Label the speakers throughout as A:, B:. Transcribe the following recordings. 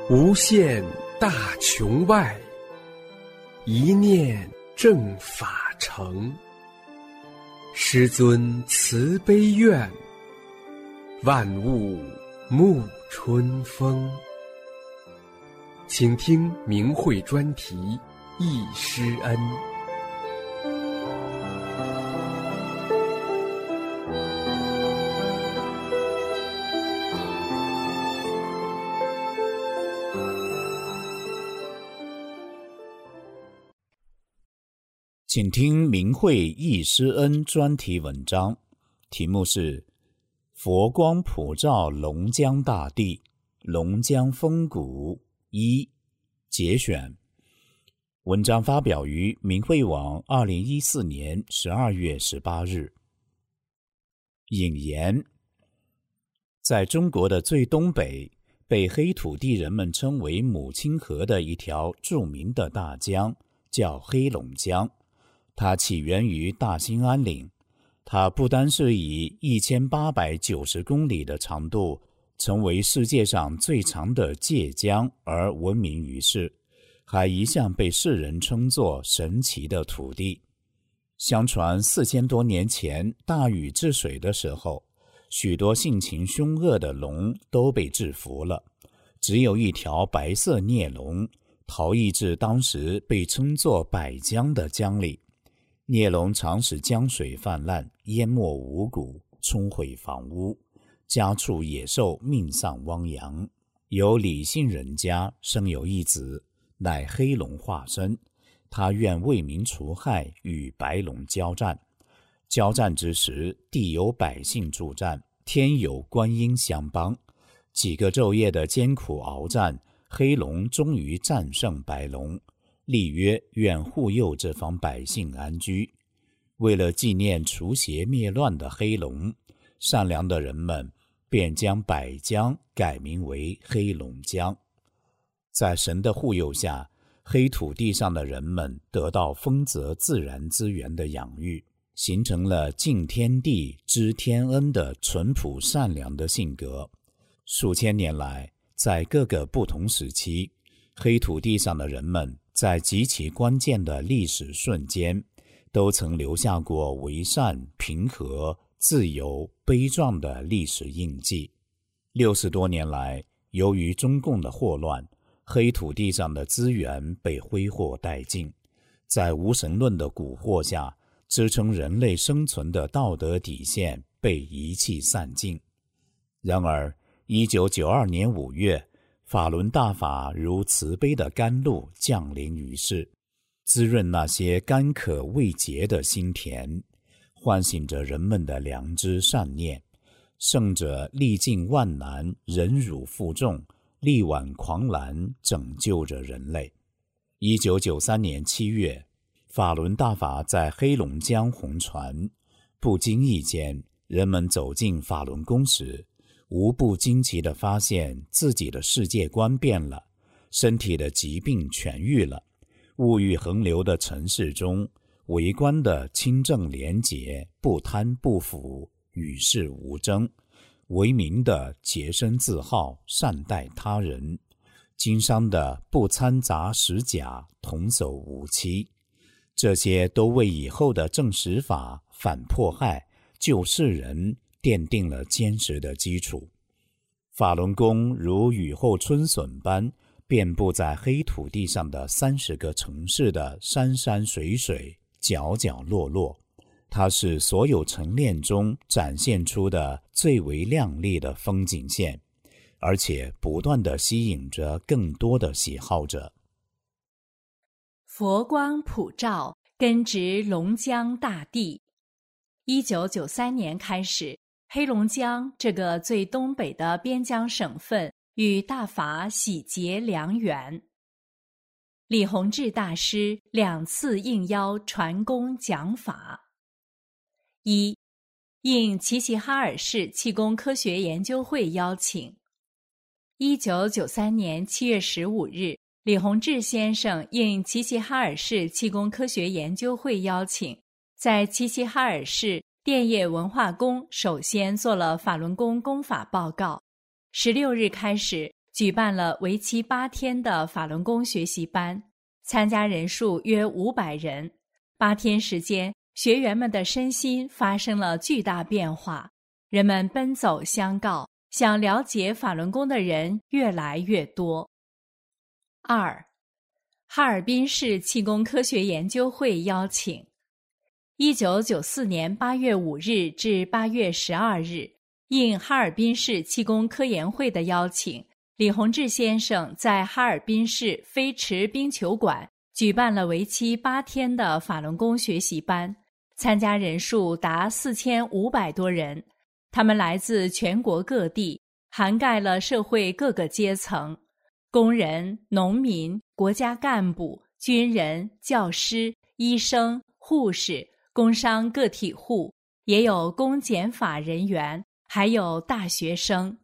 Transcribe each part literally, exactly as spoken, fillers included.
A: 无限大穹外，一念正法成。师尊慈悲愿，万物沐春风。请听明慧专题忆师恩。
B: 请听明慧忆师恩专题文章，题目是佛光普照龙江大地，龙江风骨一节选。文章发表于明慧网二零一四年十二月十八日。引言：在中国的最东北，被黑土地人们称为母亲河的一条著名的大江叫黑龙江。它起源于大兴安岭，它不单是以一千八百九十公里的长度成为世界上最长的界江而闻名于世，还一向被世人称作神奇的土地。相传四千多年前大禹治水的时候，许多性情凶恶的龙都被制服了，只有一条白色孽龙逃逸至当时被称作百江的江里。孽龙常使江水泛滥，淹没五谷，冲毁房屋，家畜野兽命丧汪洋。有李姓人家生有一子，乃黑龙化身，他愿为民除害，与白龙交战。交战之时，地有百姓助战，天有观音相帮。几个昼夜的艰苦鏖战，黑龙终于战胜白龙，立约愿护佑这方百姓安居。为了纪念除邪灭乱的黑龙，善良的人们便将百江改名为黑龙江。在神的护佑下，黑土地上的人们得到丰泽自然资源的养育，形成了敬天地知天恩的淳朴善良的性格。数千年来，在各个不同时期，黑土地上的人们在极其关键的历史瞬间，都曾留下过为善、平和、自由、悲壮的历史印记。六十多年来，由于中共的祸乱，黑土地上的资源被挥霍殆尽，在无神论的蛊惑下，支撑人类生存的道德底线被遗弃散尽。然而一九九二年五月，法轮大法如慈悲的甘露降临于世，滋润那些干渴未竭的心田，唤醒着人们的良知善念。圣者历尽万难，忍辱负重，力挽狂澜，拯救着人类。一九九三年七月，法轮大法在黑龙江红传，不经意间，人们走进法轮宫时，无不惊奇地发现自己的世界观变了，身体的疾病痊愈了。物欲横流的城市中，为官的清正廉洁，不贪不腐，与世无争；为民的洁身自好，善待他人；经商的不掺杂实假，童叟无欺。这些都为以后的正实法、反迫害、救世人奠定了坚实的基础。法轮功如雨后春笋般遍布在黑土地上的三十个城市的山山水水，角角落落。它是所有晨练中展现出的最为亮丽的风景线，而且不断地吸引着更多的喜好者。
C: 佛光普照，根植龙江大地。一九九三年开始，黑龙江这个最东北的边疆省份与大法喜结良缘。李洪志大师两次应邀传功讲法。一，应齐齐哈尔市气功科学研究会邀请。一九九三年七月十五日，李洪志先生应齐齐哈尔市气功科学研究会邀请，在齐齐哈尔市电业文化宫首先做了法轮功功法报告。十六日开始举办了为期八天的法轮功学习班，参加人数约五百人。八天时间，学员们的身心发生了巨大变化，人们奔走相告，想了解法轮功的人越来越多。二，哈尔滨市气功科学研究会邀请。一九九四年八月五日至八月十二日，应哈尔滨市气功科研会的邀请，李洪志先生在哈尔滨市飞驰冰球馆举办了为期八天的法轮功学习班，参加人数达四千五百多人，他们来自全国各地，涵盖了社会各个阶层，工人、农民、国家干部、军人、教师、医生、护士、工商个体户，也有公检法人员，还有大学生。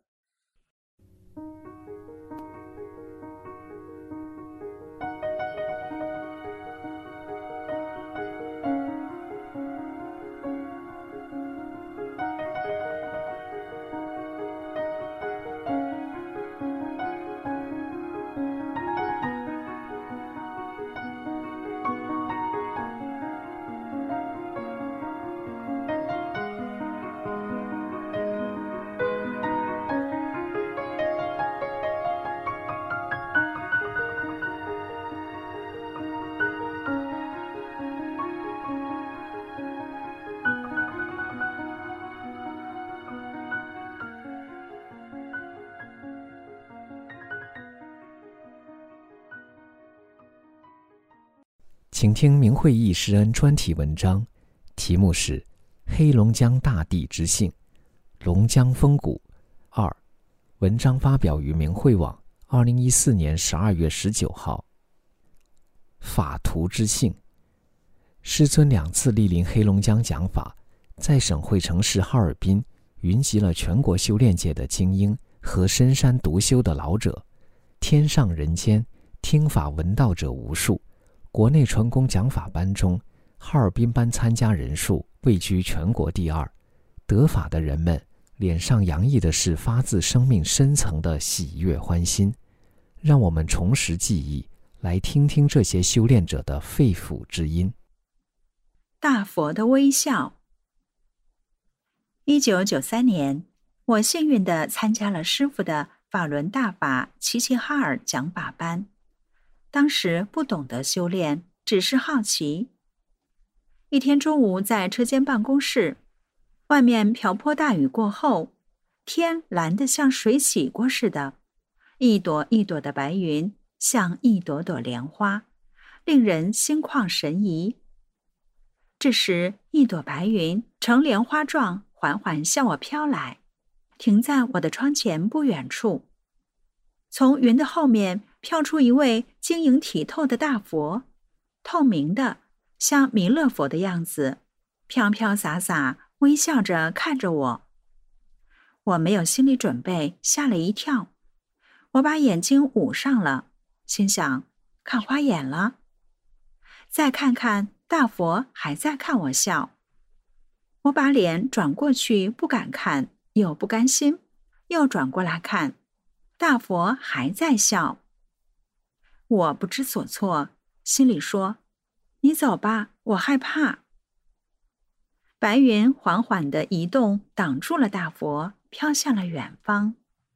A: 请听明慧义师恩专题文章，题目是《黑龙江大地之幸，龙江风骨二》。文章发表于明慧网，二零一四年十二月十九号。法图之幸，师尊两次莅临黑龙江讲法，在省会城市哈尔滨，云集了全国修炼界的精英和深山独修的老者，天上人间，听法闻道者无数。国内传功讲法班中，哈尔滨班参加人数位居全国第二。得法的人们脸上洋溢的是发自生命深层的喜悦欢心。让我们重拾记忆，来听听这些修炼者的肺腑之音。
D: 大佛的微笑。一九九三年，我幸运地参加了师父的法轮大法齐齐哈尔讲法班。当时不懂得修炼，只是好奇。一天中午在车间办公室，外面瓢泼大雨过后，天蓝得像水洗过似的，一朵一朵的白云像一朵朵莲花，令人心旷神怡。这时，一朵白云呈莲花状缓缓向我飘来，停在我的窗前不远处。从云的后面飘出一位晶莹剔透的大佛，透明的，像弥勒佛的样子，飘飘洒洒，微笑着看着我。我没有心理准备，吓了一跳。我把眼睛捂上了，心想看花眼了。再看看，大佛还在看我笑。我把脸转过去，不敢看，又不甘心，又转过来看。大佛还在笑，我不知所措，心里说：“你走吧，我害怕。”白云缓缓地移动，挡住了大佛，飘向了远方。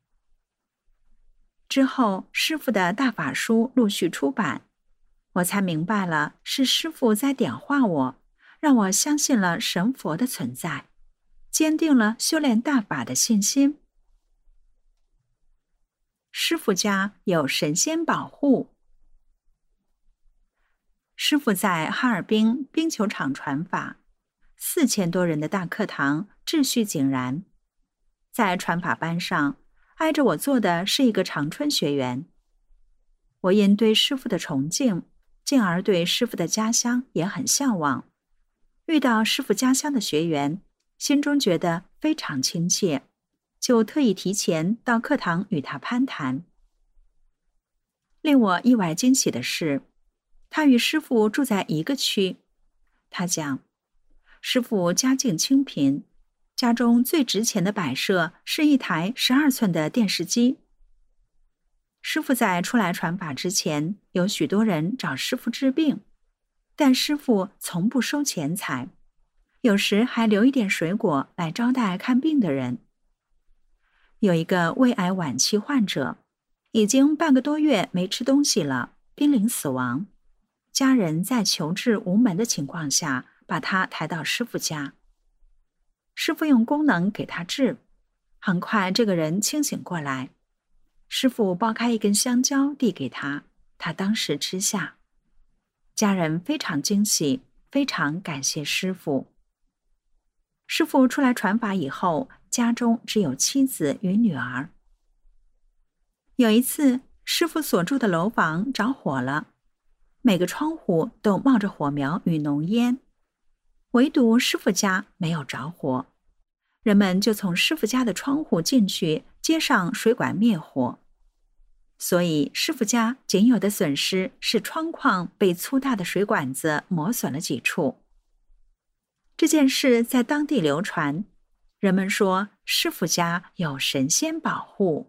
D: 之后，师父的大法书陆续出版，我才明白了，是师父在点化我，让我相信了神佛的存在，坚定了修炼大法的信心。师父家有神仙保护。师父在哈尔滨冰球场传法，四千多人的大课堂秩序井然。在传法班上，挨着我坐的是一个长春学员。我因对师父的崇敬，进而对师父的家乡也很向往。遇到师父家乡的学员，心中觉得非常亲切，就特意提前到课堂与他攀谈。令我意外惊喜的是，他与师父住在一个区。他讲，师父家境清贫，家中最值钱的摆设是一台十二寸的电视机。 师父在出来传法之前，有许多人找师父治病，但师父从不收钱财，有时还留一点水果来招待看病的人。有一个胃癌晚期患者，已经半个多月没吃东西了，濒临死亡。家人在求治无门的情况下，把他抬到师父家。师父用功能给他治，很快这个人清醒过来。师父剥开一根香蕉递给他，他当时吃下。家人非常惊喜，非常感谢师父。师父出来传法以后，家中只有妻子与女儿。有一次，师父所住的楼房着火了，每个窗户都冒着火苗与浓烟，唯独师父家没有着火。人们就从师父家的窗户进去，接上水管灭火。所以师父家仅有的损失是窗框被粗大的水管子磨损了几处。这件事在当地流传，人们说师父家有神仙保护。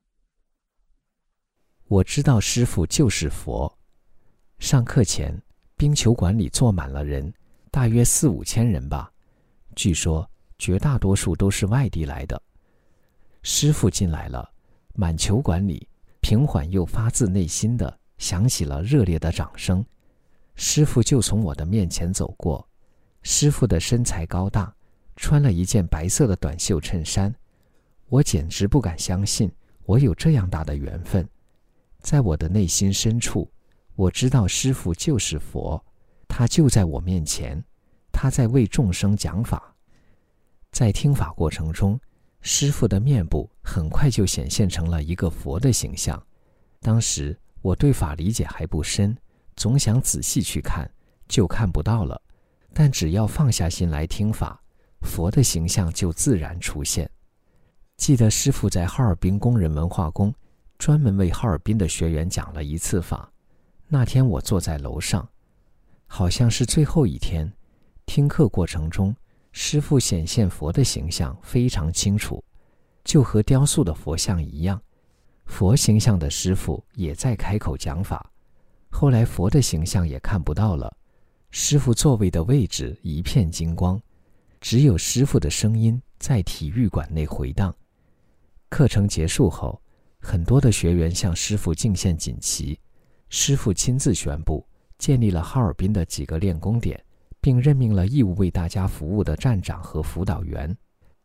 A: 我知道师父就是佛。上课前，冰球馆里坐满了人，大约四五千人吧。据说绝大多数都是外地来的。师父进来了，满球馆里平缓又发自内心的响起了热烈的掌声。师父就从我的面前走过。师父的身材高大，穿了一件白色的短袖衬衫。我简直不敢相信我有这样大的缘分。在我的内心深处，我知道师父就是佛，他就在我面前，他在为众生讲法。在听法过程中，师父的面部很快就显现成了一个佛的形象。当时我对法理解还不深，总想仔细去看，就看不到了。但只要放下心来听法，佛的形象就自然出现。记得师父在哈尔滨工人文化宫专门为哈尔滨的学员讲了一次法。那天我坐在楼上，好像是最后一天，听课过程中，师父显现佛的形象非常清楚，就和雕塑的佛像一样。佛形象的师父也在开口讲法。后来佛的形象也看不到了，师父座位的位置一片金光，只有师父的声音在体育馆内回荡。课程结束后，很多的学员向师父敬献锦旗。师父亲自宣布建立了哈尔滨的几个练功点，并任命了义务为大家服务的站长和辅导员。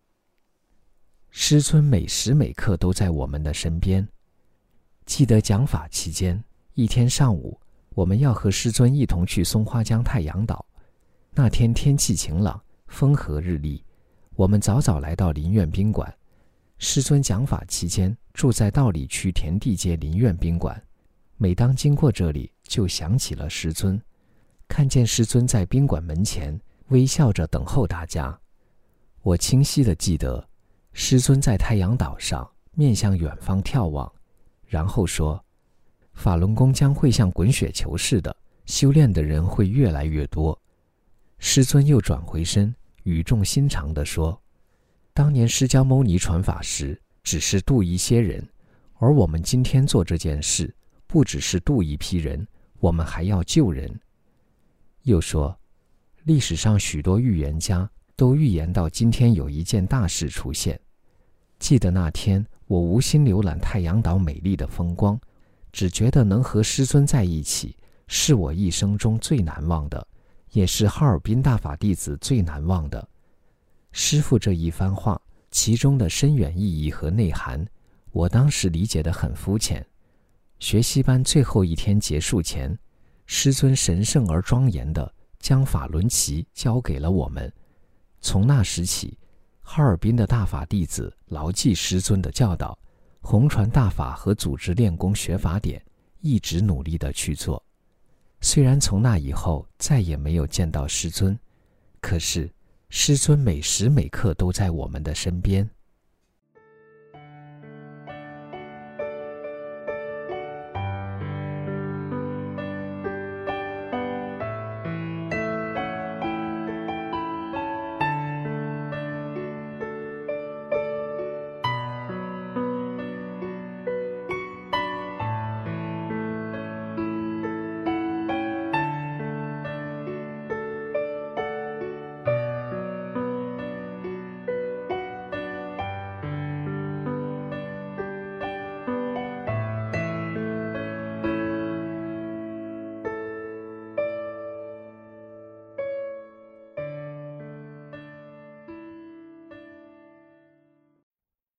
A: 师尊每时每刻都在我们的身边。记得讲法期间，一天上午，我们要和师尊一同去松花江太阳岛。那天天气晴朗，风和日丽，我们早早来到林苑宾馆。师尊讲法期间住在道里区田地街林苑宾馆。每当经过这里，就想起了师尊，看见师尊在宾馆门前微笑着等候大家。我清晰地记得，师尊在太阳岛上面向远方眺望，然后说，法轮功将会像滚雪球似的，修炼的人会越来越多。师尊又转回身，语重心长地说，当年释迦牟尼传法时只是度一些人，而我们今天做这件事不只是度一批人，我们还要救人。又说，历史上许多预言家都预言到今天有一件大事出现。记得那天我无心浏览太阳岛美丽的风光，只觉得能和师尊在一起是我一生中最难忘的，也是哈尔滨大法弟子最难忘的。师父这一番话其中的深远意义和内涵，我当时理解得很肤浅。学习班最后一天结束前，师尊神圣而庄严地将法轮旗交给了我们。从那时起，哈尔滨的大法弟子牢记师尊的教导，弘传大法和组织练功学法典，一直努力地去做。虽然从那以后再也没有见到师尊，可是师尊每时每刻都在我们的身边。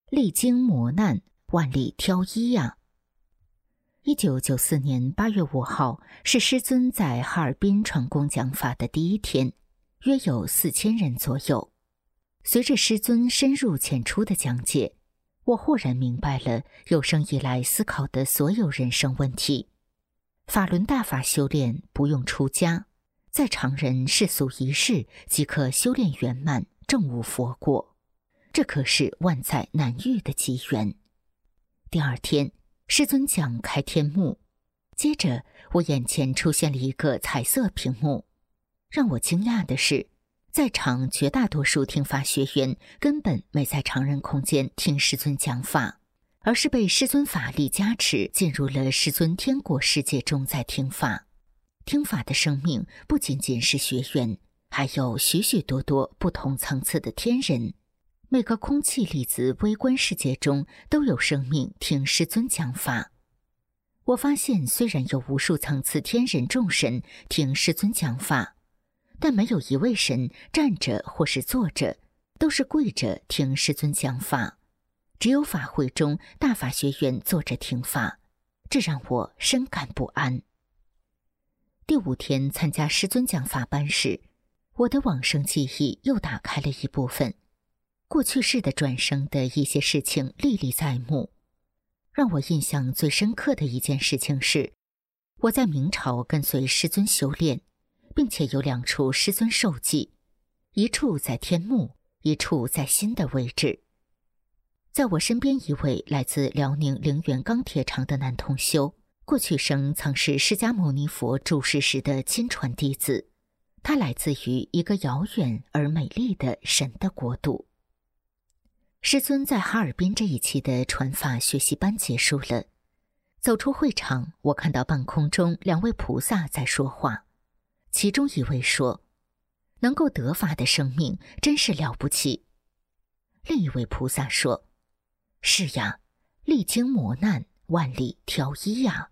E: 历经磨难，万里挑一呀。一九九四年八月五号是师尊在哈尔滨传功讲法的第一天，约有四千人左右。随着师尊深入浅出的讲解，我豁然明白了有生以来思考的所有人生问题。法轮大法修炼不用出家，在常人世俗一世即可修炼圆满，证悟佛果，这可是万载难遇的机缘。第二天，师尊讲开天幕，接着我眼前出现了一个彩色屏幕。让我惊讶的是，在场绝大多数听法学员根本没在常人空间听师尊讲法，而是被师尊法力加持进入了师尊天国世界中在听法。听法的生命不仅仅是学员，还有许许多多不同层次的天人。每个空气粒子微观世界中都有生命听师尊讲法。我发现虽然有无数层次天人众神听师尊讲法，但没有一位神站着或是坐着，都是跪着听师尊讲法。只有法会中大法学员坐着听法，这让我深感不安。第五天参加师尊讲法班时，我的往生记忆又打开了一部分。过去世的转生的一些事情历历在目。让我印象最深刻的一件事情是，我在明朝跟随师尊修炼，并且有两处师尊受记，一处在天目，一处在心的位置。在我身边一位来自辽宁陵源钢铁厂的男同修，过去生曾是释迦牟尼佛住世时的亲传弟子，他来自于一个遥远而美丽的神的国度。师尊在哈尔滨这一期的传法学习班结束了，走出会场，我看到半空中两位菩萨在说话。其中一位说，能够得法的生命真是了不起。另一位菩萨说，是呀，历经磨难，万里挑一呀。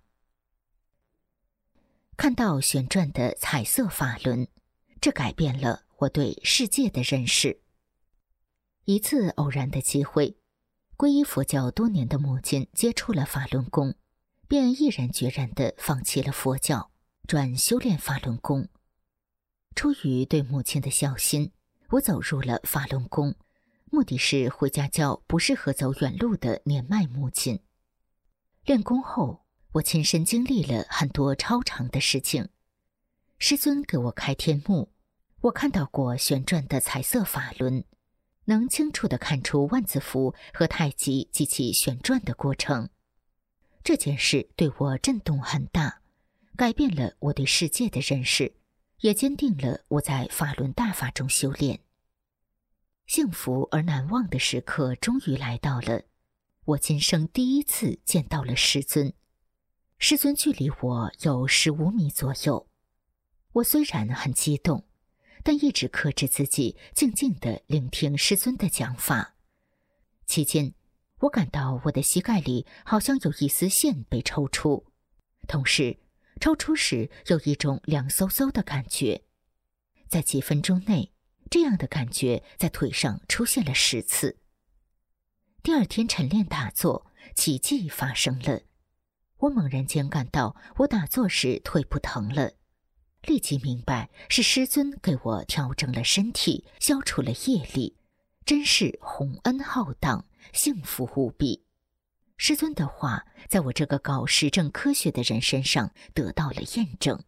E: 看到旋转的彩色法轮，这改变了我对世界的认识。一次偶然的机会，皈依佛教多年的母亲接触了法轮功，便毅然决然地放弃了佛教，转修炼法轮功。出于对母亲的孝心，我走入了法轮功，目的是回家教不适合走远路的年迈母亲。练功后，我亲身经历了很多超常的事情。师尊给我开天幕，我看到过旋转的彩色法轮，能清楚地看出万字符和太极及其旋转的过程。这件事对我震动很大，改变了我对世界的认识，也坚定了我在法轮大法中修炼。幸福而难忘的时刻终于来到了，我今生第一次见到了师尊。师尊距离我有十五米左右，我虽然很激动，但一直克制自己，静静地聆听师尊的讲法。期间，我感到我的膝盖里好像有一丝线被抽出，同时抽出时有一种凉飕飕的感觉。在几分钟内，这样的感觉在腿上出现了十次。第二天晨练打坐，奇迹发生了。我猛然间感到我打坐时腿不疼了，立即明白是师尊给我调整了身体，消除了业力，真是洪恩浩荡，幸福无比。师尊的话在我这个搞实证科学的人身上得到了验证。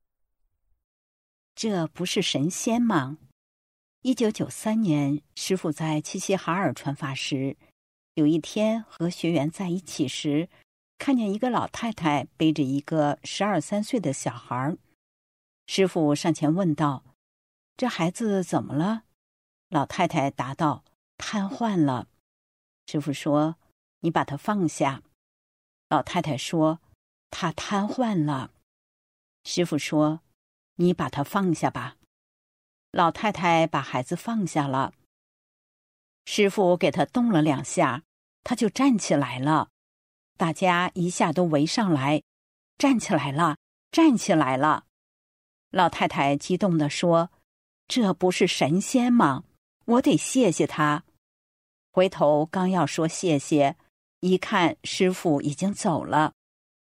F: 这不是神仙吗？一九九三年，师父在齐齐哈尔传法时，有一天和学员在一起时，看见一个老太太背着一个十二三岁的小孩。师父上前问道：“这孩子怎么了？”老太太答道：“瘫痪了。”师父说：“你把他放下。”老太太说：“他瘫痪了。”师父说：“你把他放下吧。”老太太把孩子放下了。师父给他动了两下，他就站起来了。大家一下都围上来，站起来了，站起来了。老太太激动地说：“这不是神仙吗？我得谢谢他。” 回头刚要说谢谢，一看师父已经走了。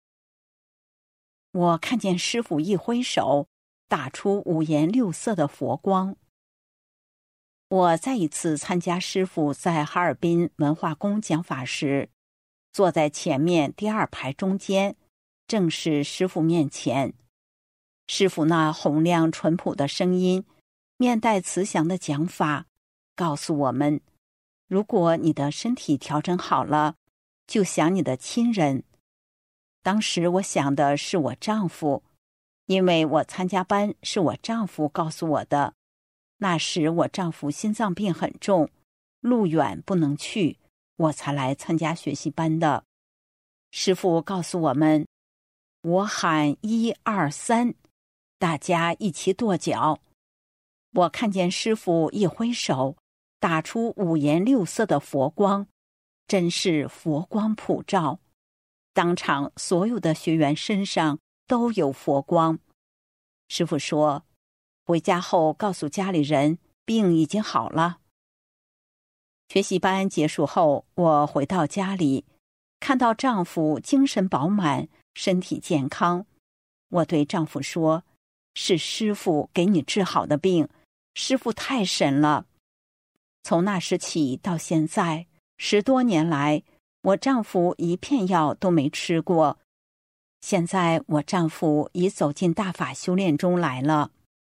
F: 我看见师父一挥手，打出五颜六色的佛光。我再一次参加师父在哈尔滨文化宫讲法时，坐在前面第二排中间，正是师父面前。师父那洪亮淳朴的声音，面带慈祥的讲法，告诉我们，如果你的身体调整好了，就想你的亲人。当时我想的是我丈夫，因为我参加班是我丈夫告诉我的。那时我丈夫心脏病很重，路远不能去，我才来参加学习班的。师父告诉我们，我喊一二三，大家一起跺脚。我看见师父一挥手，打出五颜六色的佛光，真是佛光普照。当场所有的学员身上都有佛光。师父说，回家后告诉家里人，病已经好了。学习班结束后，我回到家里，看到丈夫精神饱满，身体健康。我对丈夫说，是师父给你治好的病，师父太神了。从那时起到现在，十多年来，我丈夫一片药都没吃过。现在我丈夫已走进大法修炼中来了。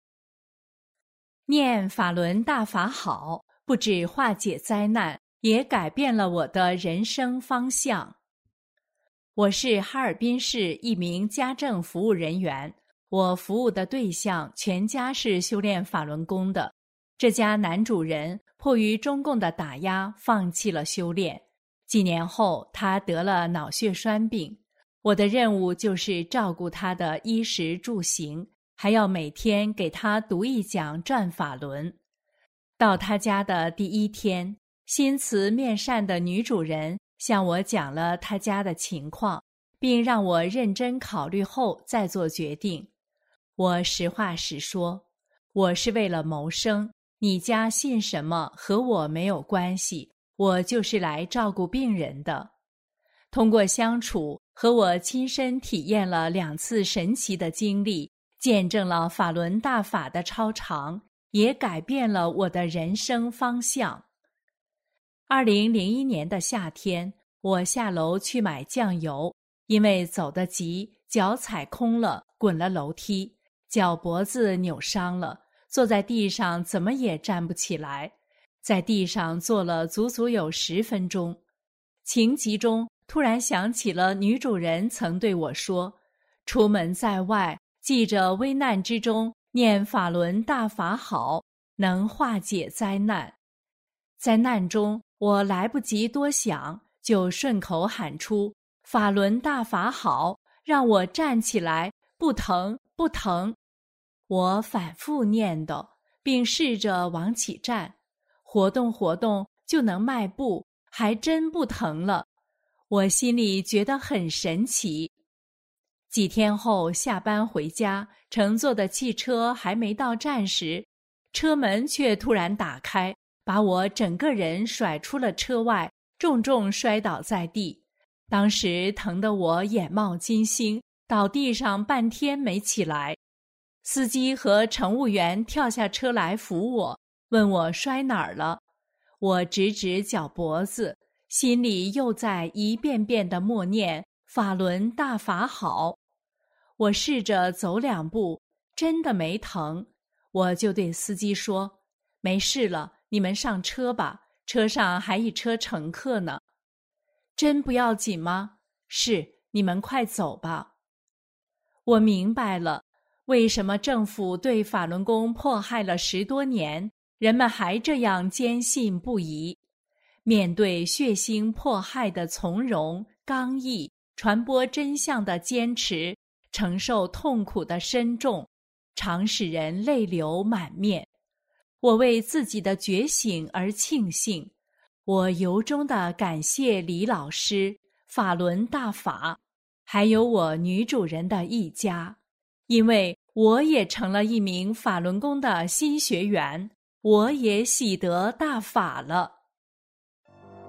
C: 念法轮大法好，不止化解灾难，也改变了我的人生方向。我是哈尔滨市一名家政服务人员，我服务的对象全家是修炼法轮功的。这家男主人迫于中共的打压，放弃了修炼。几年后，他得了脑血栓病。我的任务就是照顾他的衣食住行，还要每天给他读一讲转法轮。到他家的第一天，心慈面善的女主人向我讲了他家的情况，并让我认真考虑后再做决定。我实话实说，我是为了谋生，你家信什么和我没有关系，我就是来照顾病人的。通过相处，和我亲身体验了两次神奇的经历，见证了法轮大法的超常，也改变了我的人生方向。二零零一年的夏天，我下楼去买酱油，因为走得急，脚踩空了，滚了楼梯，脚脖子扭伤了，坐在地上怎么也站不起来，在地上坐了足足有十分钟。情急中突然想起了女主人曾对我说，出门在外，记着危难之中念法轮大法好，能化解灾难。在难中，我来不及多想，就顺口喊出法轮大法好，让我站起来，不疼不疼。我反复念叨，并试着往起站，活动活动就能迈步，还真不疼了。我心里觉得很神奇。几天后下班回家，乘坐的汽车还没到站时，车门却突然打开，把我整个人甩出了车外，重重摔倒在地。当时疼得我眼冒金星，倒地上半天没起来。司机和乘务员跳下车来扶我，问我摔哪儿了。我指指脚脖子，心里又在一遍遍地默念法轮大法好。我试着走两步，真的没疼，我就对司机说，没事了，你们上车吧，车上还一车乘客呢。真不要紧吗？是，你们快走吧。我明白了，为什么政府对法轮功迫害了十多年，人们还这样坚信不疑。面对血腥迫害的从容、刚毅，传播真相的坚持，承受痛苦的深重，常使人泪流满面。我为自己的觉醒而庆幸，我由衷地感谢李老师、法轮大法，还有我女主人的一家，因为我也成了一名法轮功的新学员，我也喜得大法了。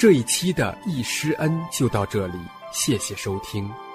G: 这一期的易师恩就到这里，谢谢收听。